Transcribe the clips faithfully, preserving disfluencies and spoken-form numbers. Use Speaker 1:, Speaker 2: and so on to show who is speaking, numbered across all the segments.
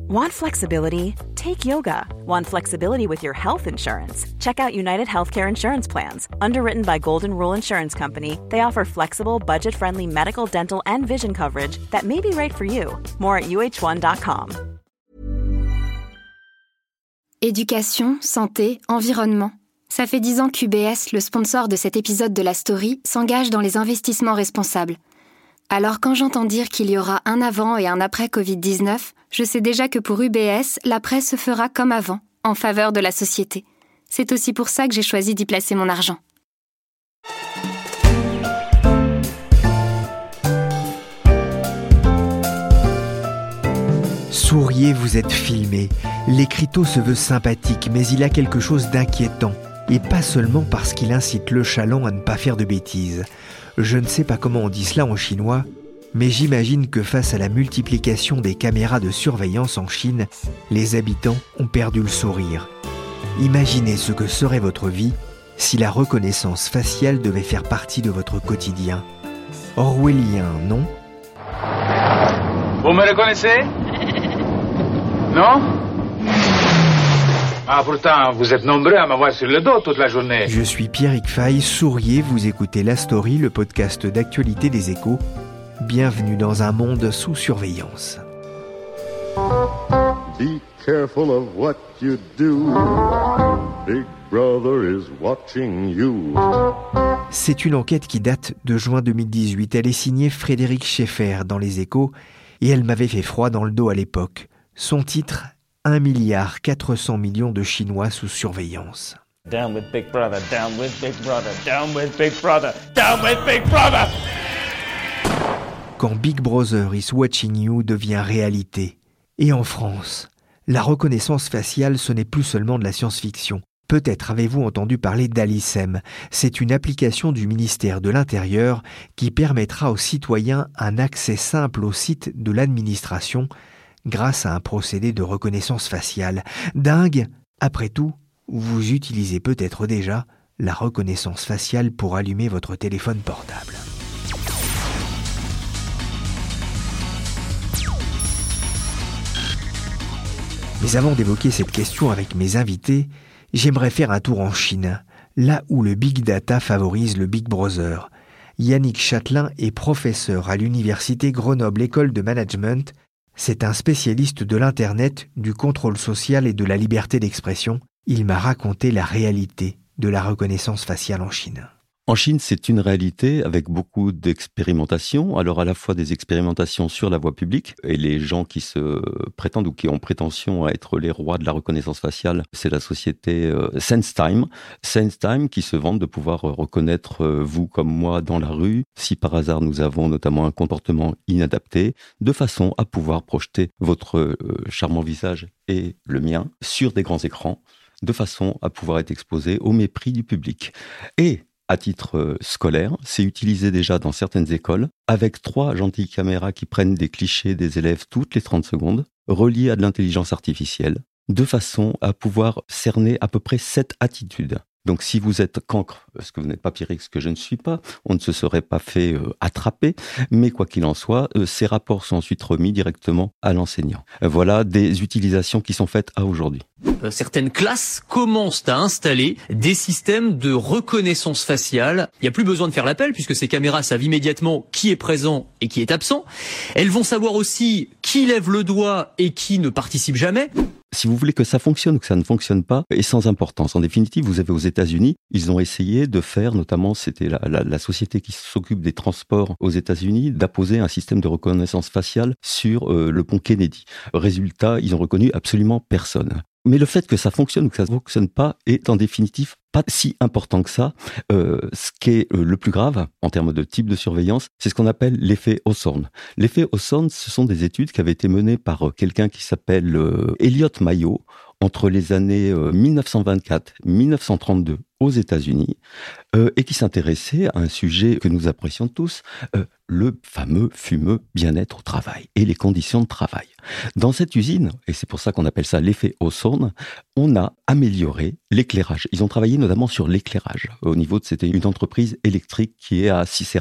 Speaker 1: Want flexibility? Take yoga. Want flexibility with your health insurance? Check out United Healthcare Insurance Plans. Underwritten by Golden Rule Insurance Company, they offer flexible, budget-friendly medical, dental, and vision coverage that may be right for you. More at U H one dot com.
Speaker 2: Éducation, santé, environnement. Ça fait dix ans qu'U B S, le sponsor de cet épisode de la story, s'engage dans les investissements responsables. Alors quand j'entends dire qu'il y aura un avant et un après covid dix-neuf, je sais déjà que pour U B S, l'après se fera comme avant, en faveur de la société. C'est aussi pour ça que j'ai choisi d'y placer mon argent.
Speaker 3: Souriez, vous êtes filmé. L'écriteau se veut sympathique, mais il a quelque chose d'inquiétant. Et pas seulement parce qu'il incite le chaland à ne pas faire de bêtises. Je ne sais pas comment on dit cela en chinois, mais j'imagine que face à la multiplication des caméras de surveillance en Chine, les habitants ont perdu le sourire. Imaginez ce que serait votre vie si la reconnaissance faciale devait faire partie de votre quotidien. Orwellien, non ?
Speaker 4: Vous me reconnaissez ? Non ? Ah, pourtant, vous êtes nombreux à m'avoir sur le dos toute la journée.
Speaker 3: Je suis Pierrick Fay, souriez, vous écoutez La Story, le podcast d'actualité des Échos. Bienvenue dans un monde sous surveillance.
Speaker 5: Be careful of what you do. Big Brother is watching you.
Speaker 3: C'est une enquête qui date de juin deux mille dix-huit. Elle est signée Frédéric Schaeffer dans Les Échos et elle m'avait fait froid dans le dos à l'époque. Son titre, un milliard quatre cents millions de Chinois sous surveillance.
Speaker 6: Down with Big Brother, down with Big Brother, down with Big Brother, down with Big Brother.
Speaker 3: Quand Big Brother is watching you devient réalité. Et en France, la reconnaissance faciale, ce n'est plus seulement de la science-fiction. Peut-être avez-vous entendu parler d'Alicem. C'est une application du ministère de l'Intérieur qui permettra aux citoyens un accès simple au site de l'administration grâce à un procédé de reconnaissance faciale. Dingue! Après tout, vous utilisez peut-être déjà la reconnaissance faciale pour allumer votre téléphone portable. Mais avant d'évoquer cette question avec mes invités, j'aimerais faire un tour en Chine, là où le Big Data favorise le Big Brother. Yannick Chatelain est professeur à l'université Grenoble École de Management. C'est un spécialiste de l'Internet, du contrôle social et de la liberté d'expression. Il m'a raconté la réalité de la reconnaissance faciale en Chine.
Speaker 7: En Chine, c'est une réalité avec beaucoup d'expérimentations. Alors à la fois des expérimentations sur la voie publique et les gens qui se prétendent ou qui ont prétention à être les rois de la reconnaissance faciale, c'est la société euh, SenseTime. SenseTime qui se vante de pouvoir reconnaître euh, vous comme moi dans la rue, si par hasard nous avons notamment un comportement inadapté, de façon à pouvoir projeter votre euh, charmant visage et le mien sur des grands écrans, de façon à pouvoir être exposé au mépris du public. Et à titre scolaire, c'est utilisé déjà dans certaines écoles, avec trois gentilles caméras qui prennent des clichés des élèves toutes les trente secondes, reliées à de l'intelligence artificielle, de façon à pouvoir cerner à peu près sept attitudes. Donc si vous êtes cancre, ce que vous n'êtes pas Pierrick, ce que je ne suis pas, on ne se serait pas fait euh, attraper, mais quoi qu'il en soit, euh, ces rapports sont ensuite remis directement à l'enseignant. Euh, voilà des utilisations qui sont faites à aujourd'hui.
Speaker 8: Euh, certaines classes commencent à installer des systèmes de reconnaissance faciale. Il n'y a plus besoin de faire l'appel puisque ces caméras savent immédiatement qui est présent et qui est absent. Elles vont savoir aussi qui lève le doigt et qui ne participe jamais.
Speaker 7: Si vous voulez que ça fonctionne ou que ça ne fonctionne pas, est sans importance. En définitive, vous avez aux États-Unis, ils ont essayé de faire, notamment, c'était la, la, la société qui s'occupe des transports aux États-Unis, d'apposer un système de reconnaissance faciale sur euh, le pont Kennedy. Résultat, ils ont reconnu absolument personne. Mais le fait que ça fonctionne ou que ça ne fonctionne pas est en définitive pas si important que ça. Euh, ce qui est euh, le plus grave en termes de type de surveillance, c'est ce qu'on appelle l'effet Hawthorne. L'effet Hawthorne, ce sont des études qui avaient été menées par euh, quelqu'un qui s'appelle euh, Elliot Mayo entre les années euh, mille neuf cent vingt-quatre et mille neuf cent trente-deux aux États-Unis euh, et qui s'intéressait à un sujet que nous apprécions tous, euh, le fameux fumeux bien-être au travail et les conditions de travail. Dans cette usine, et c'est pour ça qu'on appelle ça l'effet Hawthorne, on a amélioré l'éclairage. Ils ont travaillé notamment sur l'éclairage. Au niveau de, c'était une entreprise électrique qui est à Cicérato.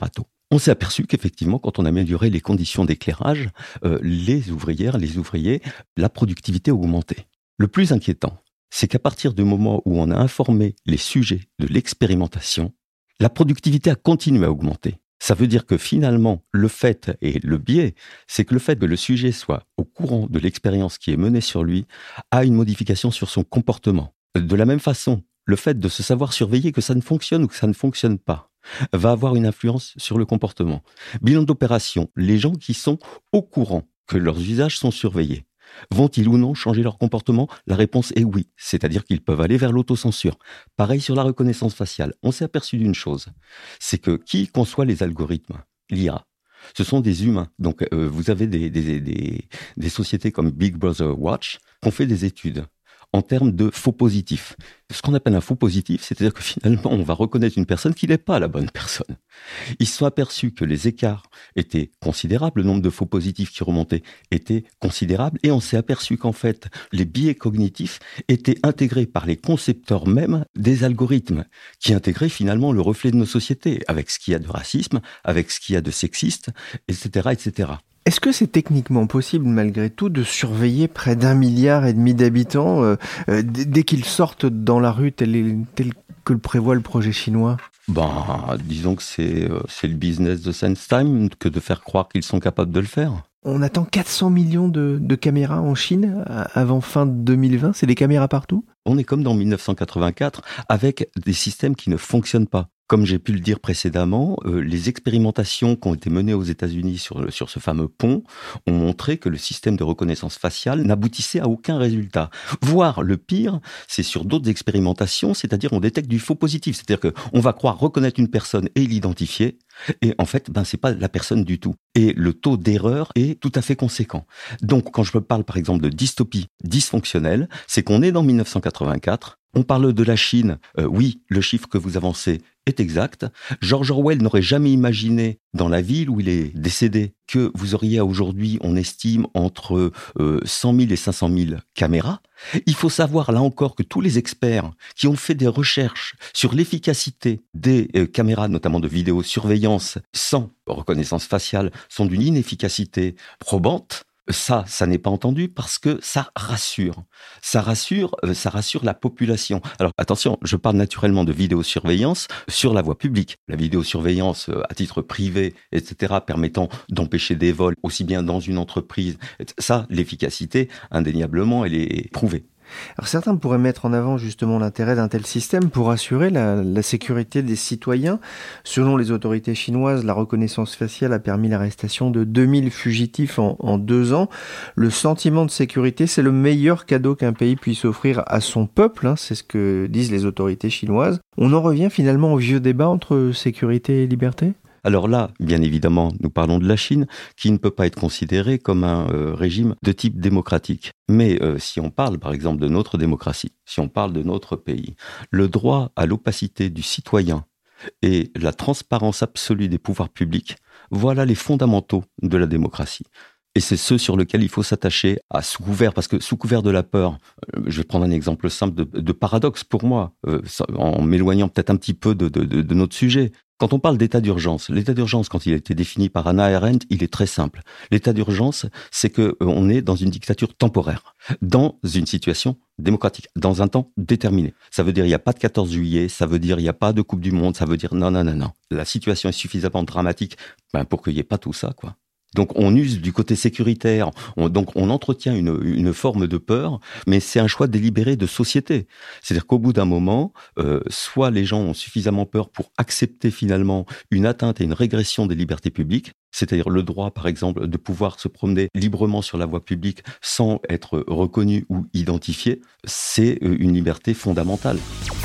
Speaker 7: On s'est aperçu qu'effectivement, quand on améliorait les conditions d'éclairage, euh, les ouvrières, les ouvriers, la productivité augmentait. Le plus inquiétant, c'est qu'à partir du moment où on a informé les sujets de l'expérimentation, la productivité a continué à augmenter. Ça veut dire que finalement, le fait, et le biais, c'est que le fait que le sujet soit au courant de l'expérience qui est menée sur lui, a une modification sur son comportement. De la même façon, le fait de se savoir surveiller que ça ne fonctionne ou que ça ne fonctionne pas, va avoir une influence sur le comportement. Bilan d'opération, les gens qui sont au courant que leurs usages sont surveillés, vont-ils ou non changer leur comportement ? La réponse est oui, c'est-à-dire qu'ils peuvent aller vers l'autocensure. Pareil sur la reconnaissance faciale. On s'est aperçu d'une chose, c'est que qui conçoit les algorithmes, l'I A, ce sont des humains. Donc euh, vous avez des, des, des, des sociétés comme Big Brother Watch qui ont fait des études en termes de faux positifs. Ce qu'on appelle un faux positif, c'est-à-dire que finalement, on va reconnaître une personne qui n'est pas la bonne personne. Ils se sont aperçus que les écarts étaient considérables, le nombre de faux positifs qui remontaient était considérable, et on s'est aperçu qu'en fait, les biais cognitifs étaet intégrés par les concepteurs mêmes des algorithmes, qui intégraient finalement le reflet de nos sociétés, avec ce qu'il y a de racisme, avec ce qu'il y a de sexiste, et cetera, et cetera.
Speaker 3: Est-ce que c'est techniquement possible, malgré tout, de surveiller près d'un milliard et demi d'habitants euh, euh, dès qu'ils sortent dans la rue tel, tel que le prévoit le projet chinois ?
Speaker 7: Ben, disons que c'est, euh, c'est le business de SenseTime que de faire croire qu'ils sont capables de le faire.
Speaker 3: On attend quatre cents millions de, de caméras en Chine avant fin deux mille vingt. C'est des caméras partout ?
Speaker 7: On est comme dans mille neuf cent quatre-vingt-quatre, avec des systèmes qui ne fonctionnent pas. Comme j'ai pu le dire précédemment, euh, les expérimentations qui ont été menées aux États-Unis sur, sur ce fameux pont ont montré que le système de reconnaissance faciale n'aboutissait à aucun résultat. Voire, le pire, c'est sur d'autres expérimentations, c'est-à-dire on détecte du faux positif. C'est-à-dire qu'on va croire reconnaître une personne et l'identifier, et en fait, ben, c'est pas la personne du tout. Et le taux d'erreur est tout à fait conséquent. Donc, quand je parle par exemple de dystopie dysfonctionnelle, c'est qu'on est dans mille neuf cent quatre-vingt-quatre, on parle de la Chine, euh, oui, le chiffre que vous avancez est exact. George Orwell n'aurait jamais imaginé, dans la ville où il est décédé, que vous auriez aujourd'hui, on estime, entre euh, cent mille et cinq cent mille caméras. Il faut savoir, là encore, que tous les experts qui ont fait des recherches sur l'efficacité des euh, caméras, notamment de vidéosurveillance, sans reconnaissance faciale, sont d'une inefficacité probante. Ça, ça n'est pas entendu parce que ça rassure. Ça rassure, euh, ça rassure la population. Alors attention, je parle naturellement de vidéosurveillance sur la voie publique. La vidéosurveillance euh, à titre privé, et cetera, permettant d'empêcher des vols, aussi bien dans une entreprise. Ça, l'efficacité, indéniablement, elle est prouvée.
Speaker 3: Alors certains pourraient mettre en avant justement l'intérêt d'un tel système pour assurer la, la sécurité des citoyens. Selon les autorités chinoises, la reconnaissance faciale a permis l'arrestation de deux mille fugitifs en, en deux ans. Le sentiment de sécurité, c'est le meilleur cadeau qu'un pays puisse offrir à son peuple, hein, c'est ce que disent les autorités chinoises. On en revient finalement au vieux débat entre sécurité et liberté ?
Speaker 7: Alors là, bien évidemment, nous parlons de la Chine, qui ne peut pas être considérée comme un euh, régime de type démocratique. Mais euh, si on parle, par exemple, de notre démocratie, si on parle de notre pays, le droit à l'opacité du citoyen et la transparence absolue des pouvoirs publics, voilà les fondamentaux de la démocratie. Et c'est ce sur lequel il faut s'attacher à sous couvert, parce que sous couvert de la peur, euh, je vais prendre un exemple simple de, de paradoxe pour moi, euh, en m'éloignant peut-être un petit peu de, de, de, de notre sujet. Quand on parle d'état d'urgence, l'état d'urgence, quand il a été défini par Hannah Arendt, il est très simple. L'état d'urgence, c'est que euh, on est dans une dictature temporaire, dans une situation démocratique, dans un temps déterminé. Ça veut dire il n'y a pas de quatorze juillet, ça veut dire il n'y a pas de Coupe du Monde, ça veut dire non, non, non, non. La situation est suffisamment dramatique ben, pour qu'il n'y ait pas tout ça, quoi. Donc on use du côté sécuritaire, on, donc on entretient une, une forme de peur, mais c'est un choix délibéré de société. C'est-à-dire qu'au bout d'un moment, euh, soit les gens ont suffisamment peur pour accepter finalement une atteinte et une régression des libertés publiques, c'est-à-dire le droit, par exemple, de pouvoir se promener librement sur la voie publique sans être reconnu ou identifié, c'est une liberté fondamentale.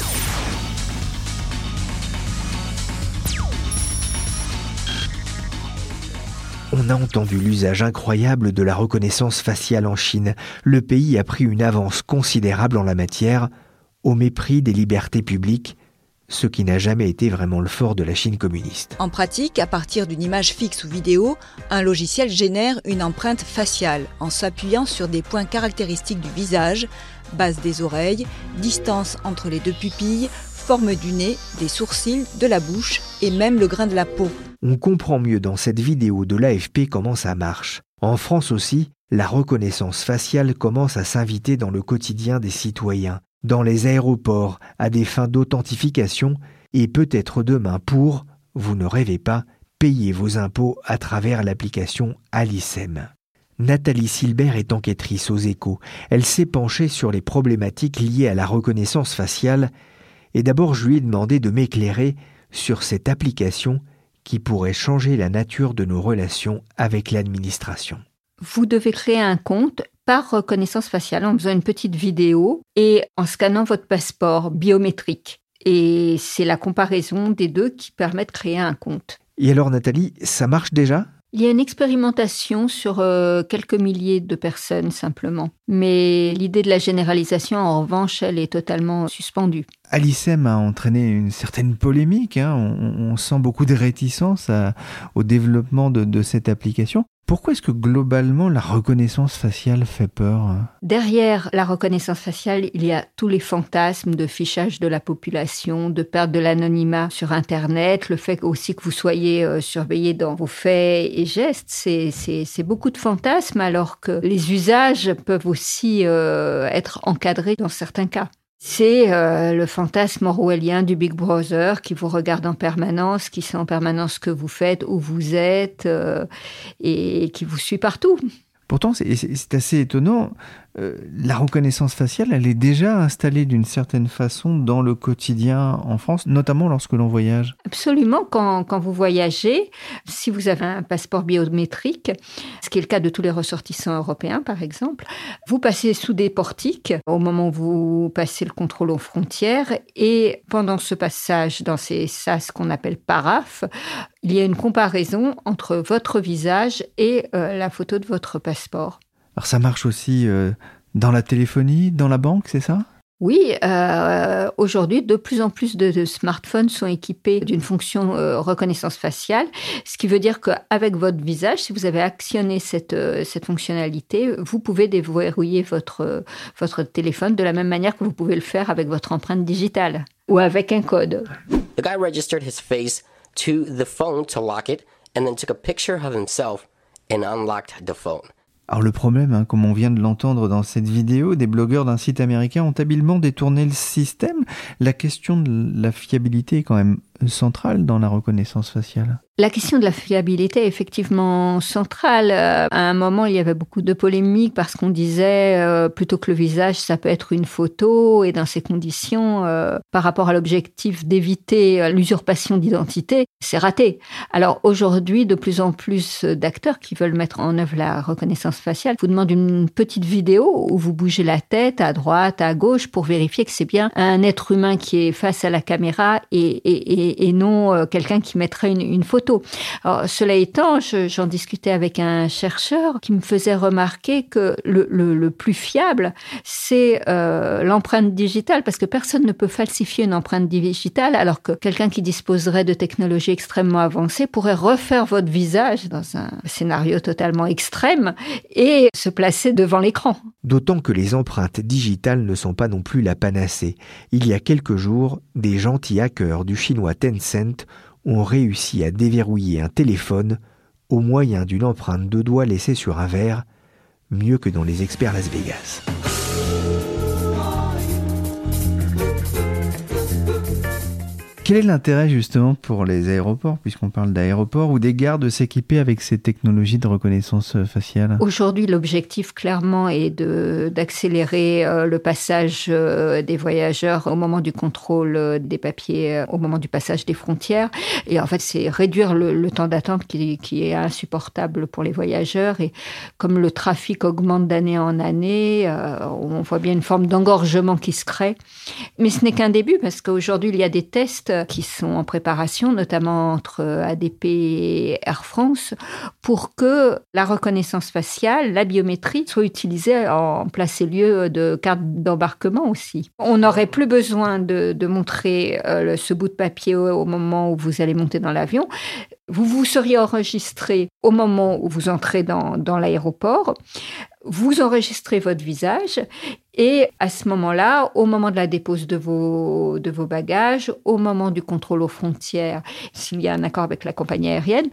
Speaker 3: On a entendu l'usage incroyable de la reconnaissance faciale en Chine. Le pays a pris une avance considérable en la matière, au mépris des libertés publiques, ce qui n'a jamais été vraiment le fort de la Chine communiste.
Speaker 9: En pratique, à partir d'une image fixe ou vidéo, un logiciel génère une empreinte faciale en s'appuyant sur des points caractéristiques du visage, base des oreilles, distance entre les deux pupilles, forme du nez, des sourcils, de la bouche et même le grain de la peau.
Speaker 3: On comprend mieux dans cette vidéo de l'A F P comment ça marche. En France aussi, la reconnaissance faciale commence à s'inviter dans le quotidien des citoyens, dans les aéroports, à des fins d'authentification, et peut-être demain pour, vous ne rêvez pas, payer vos impôts à travers l'application Alicem. Nathalie Silbert est enquêtrice aux Échos. Elle s'est penchée sur les problématiques liées à la reconnaissance faciale, et d'abord je lui ai demandé de m'éclairer sur cette application qui pourrait changer la nature de nos relations avec l'administration.
Speaker 10: Vous devez créer un compte par reconnaissance faciale en faisant une petite vidéo et en scannant votre passeport biométrique. Et c'est la comparaison des deux qui permet de créer un compte.
Speaker 3: Et alors Nathalie, ça marche déjà ?
Speaker 10: Il y a une expérimentation sur euh, quelques milliers de personnes simplement. Mais l'idée de la généralisation, en revanche, elle est totalement suspendue.
Speaker 11: Alicem a entraîné une certaine polémique. Hein. On, on sent beaucoup de réticence à, au développement de, de cette application. Pourquoi est-ce que globalement la reconnaissance faciale fait peur ?
Speaker 10: Derrière la reconnaissance faciale, il y a tous les fantasmes de fichage de la population, de perte de l'anonymat sur Internet, le fait aussi que vous soyez euh, surveillé dans vos faits et gestes. C'est, c'est, c'est beaucoup de fantasmes alors que les usages peuvent aussi euh, être encadrés dans certains cas. C'est euh, le fantasme orwellien du Big Brother qui vous regarde en permanence, qui sait en permanence ce que vous faites, où vous êtes, euh, et qui vous suit partout.
Speaker 11: Pourtant, c'est, c'est assez étonnant. Euh, la reconnaissance faciale, elle est déjà installée d'une certaine façon dans le quotidien en France, notamment lorsque l'on voyage.
Speaker 10: Absolument. Quand, quand vous voyagez, si vous avez un passeport biométrique, ce qui est le cas de tous les ressortissants européens, par exemple, vous passez sous des portiques au moment où vous passez le contrôle aux frontières et pendant ce passage dans ces sas qu'on appelle paraphes, il y a une comparaison entre votre visage et euh, la photo de votre passeport.
Speaker 11: Alors ça marche aussi euh, dans la téléphonie, dans la banque, c'est ça ?
Speaker 10: Oui, euh, aujourd'hui, de plus en plus de, de smartphones sont équipés d'une fonction euh, reconnaissance faciale, ce qui veut dire qu'avec votre visage, si vous avez actionné cette, euh, cette fonctionnalité, vous pouvez déverrouiller votre, euh, votre téléphone de la même manière que vous pouvez le faire avec votre empreinte digitale ou avec un code.
Speaker 12: The guy registered his face to the phone to lock it and then took a picture of himself and unlocked the phone.
Speaker 11: Alors le problème, hein, comme on vient de l'entendre dans cette vidéo, des blogueurs d'un site américain ont habilement détourné le système. La question de la fiabilité est quand même centrale dans la reconnaissance faciale.
Speaker 10: La question de la fiabilité est effectivement centrale. À un moment, il y avait beaucoup de polémiques parce qu'on disait euh, plutôt que le visage, ça peut être une photo. Et dans ces conditions, euh, par rapport à l'objectif d'éviter l'usurpation d'identité, c'est raté. Alors aujourd'hui, de plus en plus d'acteurs qui veulent mettre en œuvre la reconnaissance faciale vous demandent une petite vidéo où vous bougez la tête à droite, à gauche pour vérifier que c'est bien un être humain qui est face à la caméra et, et, et, et non euh, quelqu'un qui mettrait une, une photo. Alors, cela étant, je, j'en discutais avec un chercheur qui me faisait remarquer que le, le, le plus fiable, c'est euh, l'empreinte digitale, parce que personne ne peut falsifier une empreinte digitale, alors que quelqu'un qui disposerait de technologies extrêmement avancées pourrait refaire votre visage dans un scénario totalement extrême et se placer devant l'écran.
Speaker 3: D'autant que les empreintes digitales ne sont pas non plus la panacée. Il y a quelques jours, des gentils hackers du chinois Tencent ont réussi à déverrouiller un téléphone au moyen d'une empreinte de doigt laissée sur un verre, mieux que dans les experts Las Vegas.
Speaker 11: Quel est l'intérêt justement pour les aéroports, puisqu'on parle d'aéroports, ou des gares de s'équiper avec ces technologies de reconnaissance faciale ?
Speaker 10: Aujourd'hui, l'objectif clairement est de, d'accélérer euh, le passage euh, des voyageurs au moment du contrôle euh, des papiers, euh, au moment du passage des frontières. Et en fait, c'est réduire le, le temps d'attente qui, qui est insupportable pour les voyageurs. Et comme le trafic augmente d'année en année, euh, on voit bien une forme d'engorgement qui se crée. Mais ce n'est qu'un début, parce qu'aujourd'hui, il y a des tests qui sont en préparation, notamment entre A D P et Air France, pour que la reconnaissance faciale, la biométrie, soit utilisée en place et lieu de carte d'embarquement aussi. On n'aurait plus besoin de, de montrer euh, ce bout de papier au, au moment où vous allez monter dans l'avion. Vous vous seriez enregistré au moment où vous entrez dans, dans l'aéroport. Vous enregistrez votre visage Et à ce moment-là, au moment de la dépose de vos, de vos bagages, au moment du contrôle aux frontières, s'il y a un accord avec la compagnie aérienne,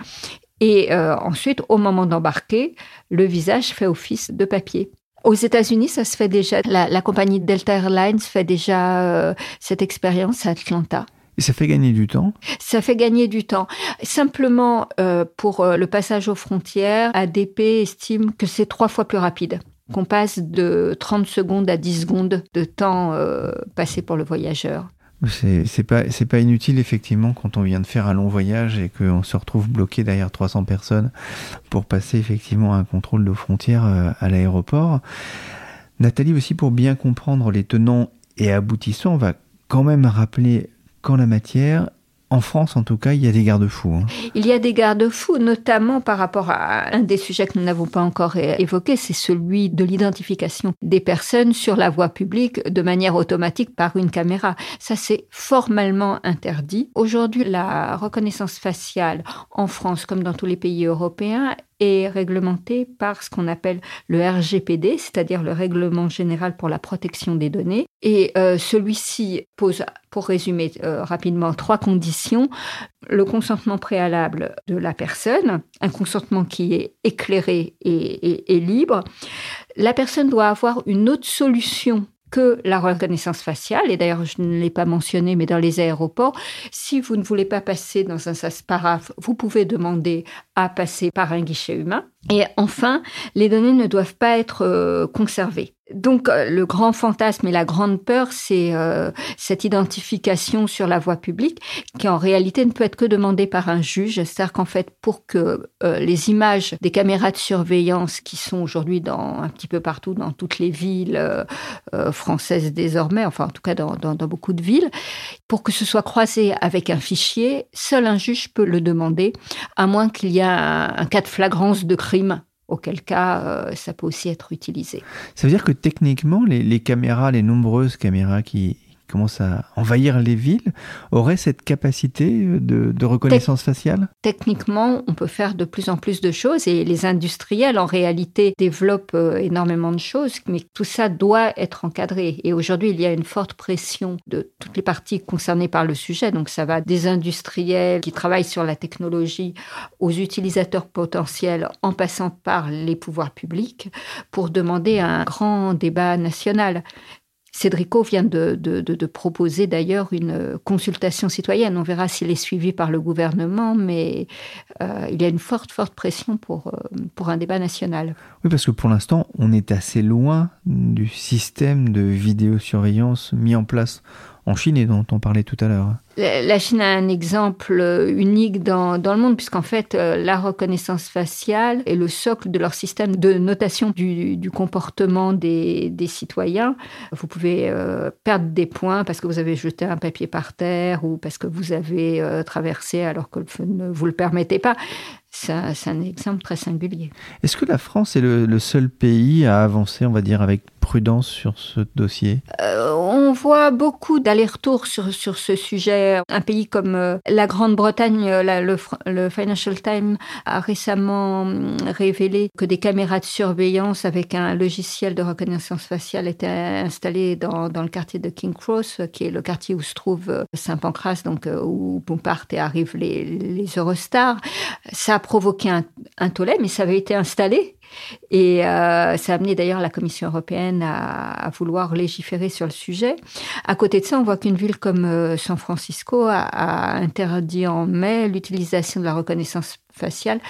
Speaker 10: et euh, ensuite, au moment d'embarquer, le visage fait office de papier. Aux États-Unis, ça se fait déjà. La, la compagnie Delta Airlines fait déjà euh, cette expérience à Atlanta.
Speaker 11: Et ça fait gagner du temps ?
Speaker 10: Ça fait gagner du temps. Simplement, euh, pour euh, le passage aux frontières, A D P estime que c'est trois fois plus rapide. Qu'on passe de trente secondes à dix secondes de temps euh, passé pour le voyageur.
Speaker 11: C'est, c'est pas, c'est pas inutile, effectivement, quand on vient de faire un long voyage et qu'on se retrouve bloqué derrière trois cents personnes pour passer, effectivement, un contrôle de frontières euh, à l'aéroport. Nathalie, aussi, pour bien comprendre les tenants et aboutissants, on va quand même rappeler qu'en la matière, en France, en tout cas, il y a des garde-fous. Hein.
Speaker 10: Il y a des garde-fous, notamment par rapport à un des sujets que nous n'avons pas encore évoqué, c'est celui de l'identification des personnes sur la voie publique de manière automatique par une caméra. Ça, c'est formellement interdit. Aujourd'hui, la reconnaissance faciale en France, comme dans tous les pays européens, est réglementée par ce qu'on appelle le R G P D, c'est-à-dire le Règlement général pour la protection des données. Et euh, celui-ci pose, pour résumer euh, rapidement, trois conditions. Le consentement préalable de la personne, un consentement qui est éclairé et, et, et libre. La personne doit avoir une autre solution que la reconnaissance faciale, et d'ailleurs je ne l'ai pas mentionné, mais dans les aéroports, si vous ne voulez pas passer dans un sas paraphe, vous pouvez demander à passer par un guichet humain. Et enfin, les données ne doivent pas être euh, conservées. Donc, euh, le grand fantasme et la grande peur, c'est euh, cette identification sur la voie publique qui, en réalité, ne peut être que demandée par un juge. C'est-à-dire qu'en fait, pour que euh, les images des caméras de surveillance qui sont aujourd'hui dans un petit peu partout, dans toutes les villes euh, euh, françaises désormais, enfin, en tout cas, dans, dans, dans beaucoup de villes, pour que ce soit croisé avec un fichier, seul un juge peut le demander, à moins qu'il y ait un, un cas de flagrance de crime, auquel cas euh, ça peut aussi être utilisé.
Speaker 11: Ça veut dire que techniquement, les, les caméras, les nombreuses caméras qui commencent à envahir les villes, auraient cette capacité de, de reconnaissance Te- faciale ?
Speaker 10: Techniquement, on peut faire de plus en plus de choses et les industriels, en réalité, développent euh, énormément de choses, mais tout ça doit être encadré. Et aujourd'hui, il y a une forte pression de toutes les parties concernées par le sujet. Donc, ça va des industriels qui travaillent sur la technologie aux utilisateurs potentiels, en passant par les pouvoirs publics, pour demander un grand débat national. Cédrico vient de, de, de, de proposer d'ailleurs une consultation citoyenne. On verra s'il est suivi par le gouvernement, mais euh, il y a une forte, forte pression pour, pour un débat national.
Speaker 11: Oui, parce que pour l'instant, on est assez loin du système de vidéosurveillance mis en place en Chine et dont on parlait tout à l'heure.
Speaker 10: La Chine a un exemple unique dans, dans le monde, puisqu'en fait, la reconnaissance faciale est le socle de leur système de notation du, du comportement des, des citoyens. Vous pouvez euh, perdre des points parce que vous avez jeté un papier par terre ou parce que vous avez euh, traversé alors que ne vous le permettez pas. C'est un, c'est un exemple très singulier.
Speaker 11: Est-ce que la France est le, le seul pays à avancer, on va dire, avec prudence sur ce dossier ?
Speaker 10: euh, On voit beaucoup d'allers-retours sur, sur ce sujet. Un pays comme euh, la Grande-Bretagne, la, le, le Financial Times a récemment révélé que des caméras de surveillance avec un logiciel de reconnaissance faciale étaient installées dans, dans le quartier de King Cross, qui est le quartier où se trouve Saint-Pancras, donc où partent et arrivent les, les Eurostars. Ça a provoqué un, un tollé, mais ça avait été installé. Et euh, ça a amené d'ailleurs la Commission européenne à, à vouloir légiférer sur le sujet. À côté de ça, on voit qu'une ville comme euh, San Francisco a, a interdit en mai l'utilisation de la reconnaissance faciale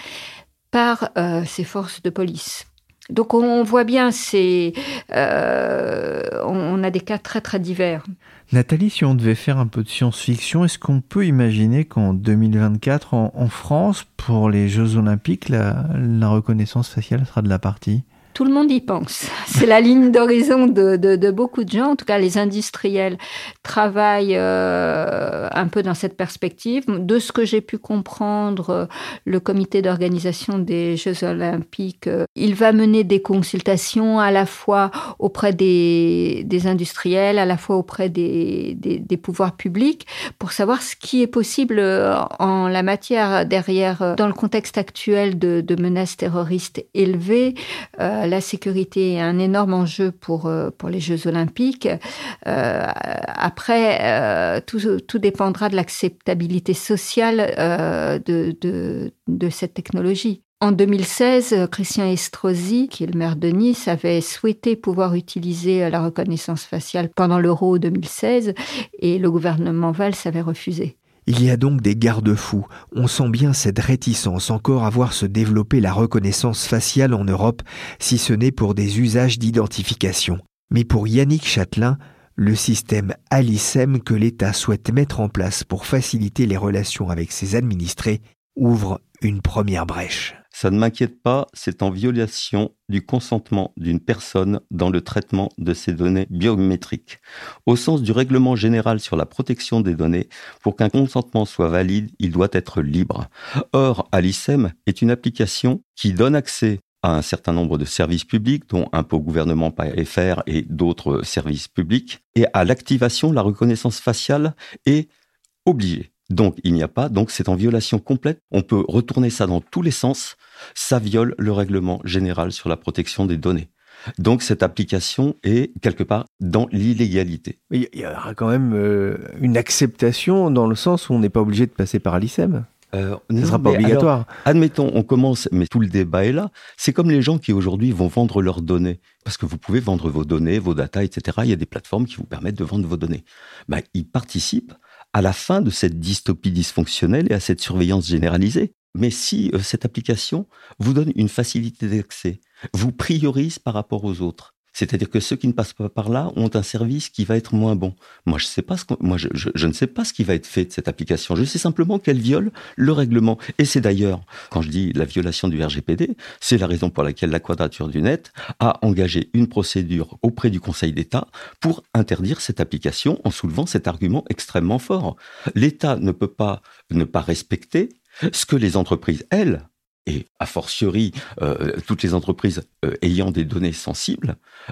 Speaker 10: par euh, ses forces de police. Donc on voit bien, c'est, euh, on a des cas très très divers.
Speaker 11: Nathalie, si on devait faire un peu de science-fiction, est-ce qu'on peut imaginer qu'en deux mille vingt-quatre, en, en France, pour les Jeux Olympiques, la, la reconnaissance faciale sera de la partie ?
Speaker 10: Tout le monde y pense. C'est la ligne d'horizon de, de, de beaucoup de gens. En tout cas, les industriels travaillent euh, un peu dans cette perspective. De ce que j'ai pu comprendre, le comité d'organisation des Jeux Olympiques, euh, il va mener des consultations à la fois auprès des, des industriels, à la fois auprès des, des, des pouvoirs publics, pour savoir ce qui est possible en la matière. Derrière, dans le contexte actuel de, de menaces terroristes élevées, euh, euh, la sécurité est un énorme enjeu pour, euh, pour les Jeux Olympiques. Euh, après, euh, tout, tout dépendra de l'acceptabilité sociale euh, de, de, de cette technologie. En deux mille seize, Christian Estrosi, qui est le maire de Nice, avait souhaité pouvoir utiliser la reconnaissance faciale pendant l'Euro deux mille seize et le gouvernement Valls avait refusé.
Speaker 3: Il y a donc des garde-fous. On sent bien cette réticence encore à voir se développer la reconnaissance faciale en Europe, si ce n'est pour des usages d'identification. Mais pour Yannick Chatelain, le système Alicem que l'État souhaite mettre en place pour faciliter les relations avec ses administrés ouvre une première brèche.
Speaker 7: Ça ne m'inquiète pas, c'est en violation du consentement d'une personne dans le traitement de ces données biométriques. Au sens du règlement général sur la protection des données, pour qu'un consentement soit valide, il doit être libre. Or, Alicem est une application qui donne accès à un certain nombre de services publics, dont Impôts Gouvernement F R et d'autres services publics, et à l'activation, la reconnaissance faciale est obligée. Donc, il n'y a pas, donc c'est en violation complète. On peut retourner ça dans tous les sens. Ça viole le règlement général sur la protection des données. Donc, cette application est quelque part dans l'illégalité.
Speaker 11: Il y aura quand même euh, une acceptation dans le sens où on n'est pas obligé de passer par Alicem.
Speaker 7: Euh,
Speaker 11: Ce ne
Speaker 7: non,
Speaker 11: sera pas obligatoire.
Speaker 7: Alors, admettons, on commence, mais tout le débat est là. C'est comme les gens qui aujourd'hui vont vendre leurs données. Parce que vous pouvez vendre vos données, vos datas, et cetera. Il y a des plateformes qui vous permettent de vendre vos données. Ben, ils participent à la fin de cette dystopie dysfonctionnelle et à cette surveillance généralisée. Mais si euh, cette application vous donne une facilité d'accès, vous priorise par rapport aux autres, c'est-à-dire que ceux qui ne passent pas par là ont un service qui va être moins bon. Moi, je sais pas ce que, moi, je, je, je ne sais pas ce qui va être fait de cette application. Je sais simplement qu'elle viole le règlement. Et c'est d'ailleurs, quand je dis la violation du R G P D, c'est la raison pour laquelle la Quadrature du Net a engagé une procédure auprès du Conseil d'État pour interdire cette application en soulevant cet argument extrêmement fort. L'État ne peut pas ne pas respecter ce que les entreprises, elles, et a fortiori euh, toutes les entreprises euh, ayant des données sensibles,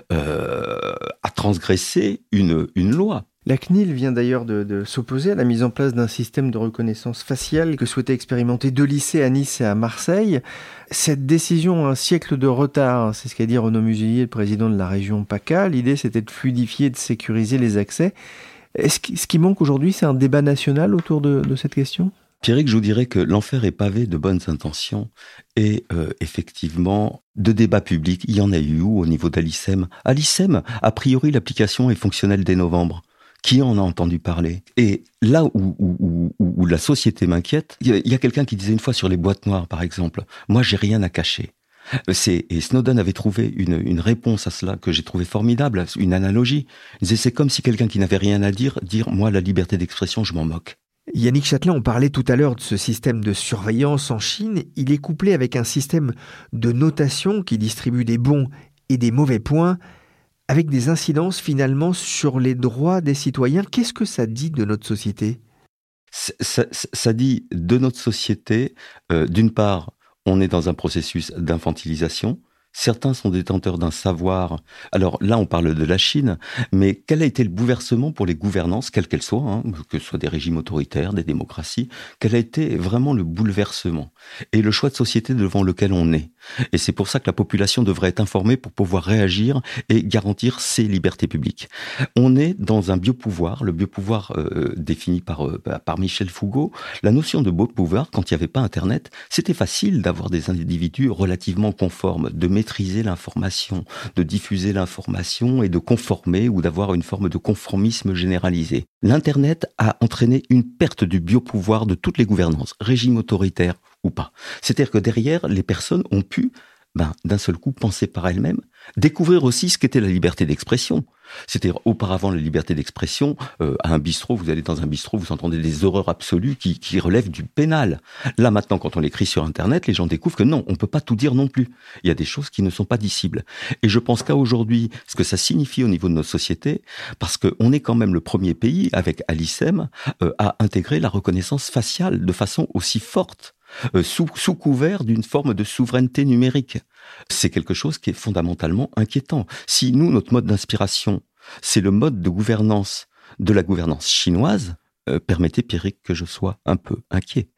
Speaker 7: euh, a transgressé une, une loi.
Speaker 11: La C N I L vient d'ailleurs de, de s'opposer à la mise en place d'un système de reconnaissance faciale que souhaitaient expérimenter deux lycées à Nice et à Marseille. Cette décision a un siècle de retard, c'est ce qu'a dit Renaud Muselier, le président de la région PACA. L'idée, c'était de fluidifier, de sécuriser les accès. Est-ce qui, ce qui manque aujourd'hui, c'est un débat national autour de, de cette question ?
Speaker 7: Pierrick, je vous dirais que l'enfer est pavé de bonnes intentions et euh, effectivement de débats publics. Il y en a eu où au niveau d'Alicem ? Alicem, a priori, l'application est fonctionnelle dès novembre. Qui en a entendu parler ? Et là où, où, où, où la société m'inquiète, il y a, a quelqu'un qui disait une fois sur les boîtes noires, par exemple, « Moi, j'ai rien à cacher ». C'est, et Snowden avait trouvé une, une réponse à cela que j'ai trouvé formidable, une analogie. Il disait, c'est comme si quelqu'un qui n'avait rien à dire, dire « Moi, la liberté d'expression, je m'en moque ».
Speaker 3: Yannick Chatelain, on parlait tout à l'heure de ce système de surveillance en Chine. Il est couplé avec un système de notation qui distribue des bons et des mauvais points, avec des incidences finalement sur les droits des citoyens. Qu'est-ce que ça dit de notre société ?
Speaker 7: ça, ça, ça dit de notre société, euh, d'une part, on est dans un processus d'infantilisation. Certains sont détenteurs d'un savoir. Alors là, on parle de la Chine, mais quel a été le bouleversement pour les gouvernances, quelles qu'elles soient, hein, que ce soit des régimes autoritaires, des démocraties, quel a été vraiment le bouleversement et le choix de société devant lequel on est. Et c'est pour ça que la population devrait être informée pour pouvoir réagir et garantir ses libertés publiques. On est dans un biopouvoir, le biopouvoir euh, défini par, euh, par Michel Foucault. La notion de biopouvoir, quand il n'y avait pas Internet, c'était facile d'avoir des individus relativement conformes, de maîtriser l'information, de diffuser l'information et de conformer ou d'avoir une forme de conformisme généralisé. L'Internet a entraîné une perte du biopouvoir de toutes les gouvernances, régime autoritaire ou pas. C'est-à-dire que derrière, les personnes ont pu, ben, d'un seul coup, penser par elles-mêmes, découvrir aussi ce qu'était la liberté d'expression. C'est-à-dire, auparavant, la liberté d'expression, euh, à un bistrot, vous allez dans un bistrot, vous entendez des horreurs absolues qui, qui relèvent du pénal. Là, maintenant, quand on l'écrit sur Internet, les gens découvrent que non, on ne peut pas tout dire non plus. Il y a des choses qui ne sont pas dissibles. Et je pense qu'à aujourd'hui, ce que ça signifie au niveau de notre société, parce qu'on est quand même le premier pays, avec Alicem, euh, à intégrer la reconnaissance faciale de façon aussi forte. Euh, sous, sous couvert d'une forme de souveraineté numérique. C'est quelque chose qui est fondamentalement inquiétant. Si nous, notre mode d'inspiration, c'est le mode de gouvernance de la gouvernance chinoise, euh, permettez, Pierrick, que je sois un peu inquiet.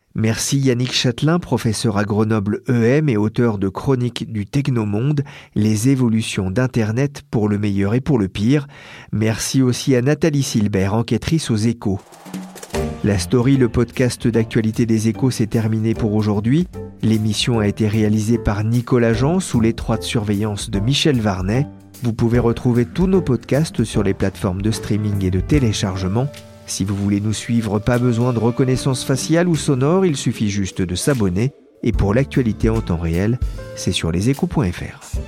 Speaker 3: Merci Yannick Châtelain, professeur à Grenoble E M et auteur de Chroniques du Technomonde, les évolutions d'Internet pour le meilleur et pour le pire. Merci aussi à Nathalie Silbert, enquêtrice aux Échos. La Story, le podcast d'actualité des Échos, s'est terminé pour aujourd'hui. L'émission a été réalisée par Nicolas Jean sous l'étroite surveillance de Michel Varnet. Vous pouvez retrouver tous nos podcasts sur les plateformes de streaming et de téléchargement. Si vous voulez nous suivre, pas besoin de reconnaissance faciale ou sonore, il suffit juste de s'abonner. Et pour l'actualité en temps réel, c'est sur leséchos point f r.